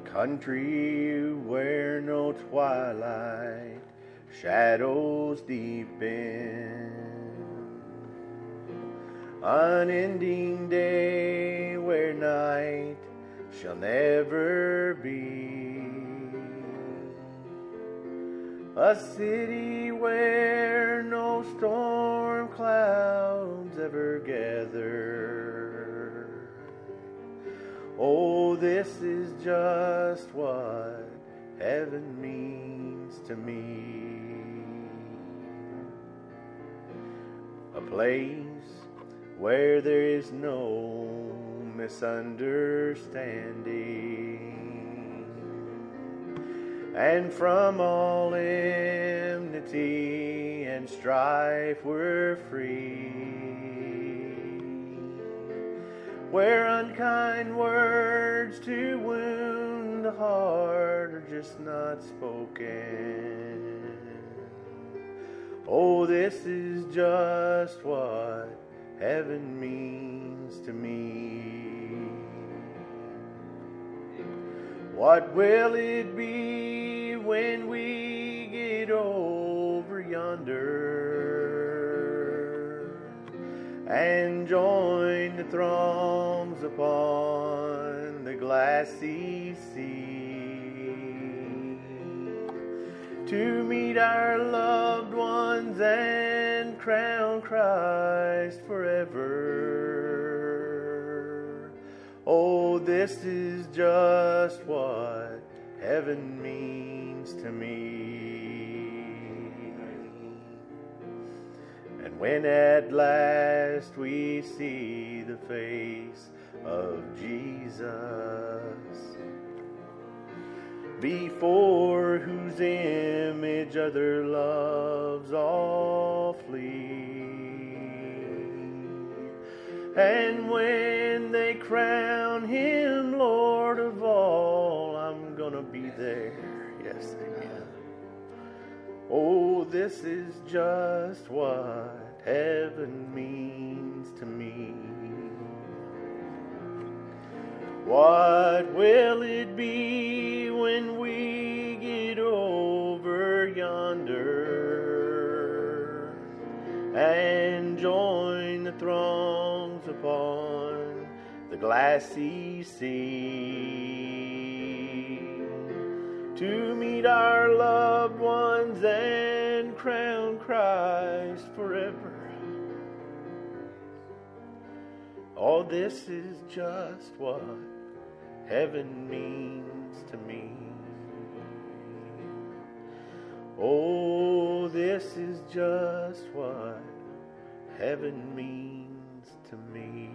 country where no twilight shadows deepen, unending day where night shall never be, a city where no storm clouds ever gather. Oh, this is just what heaven means to me. A place where there is no misunderstanding, and from all enmity and strife we're free, where unkind words to wound the heart are just not spoken. Oh, this is just what heaven means to me. What will it be when we get over yonder and join the throngs upon the glassy sea, to meet our loved ones and crown Christ forever? Oh, this is just what heaven means to me. And when at last we see the face of Jesus, before whose image other loves all flee, and when they crown him Lord of all, I'm gonna be there. Yes, amen. Oh, this is just what heaven means to me. What will it be when we get over yonder and join the throngs upon the glassy sea, to meet our loved ones and crown Christ forever? All this is just what heaven means to me. Oh, this is just what heaven means to me.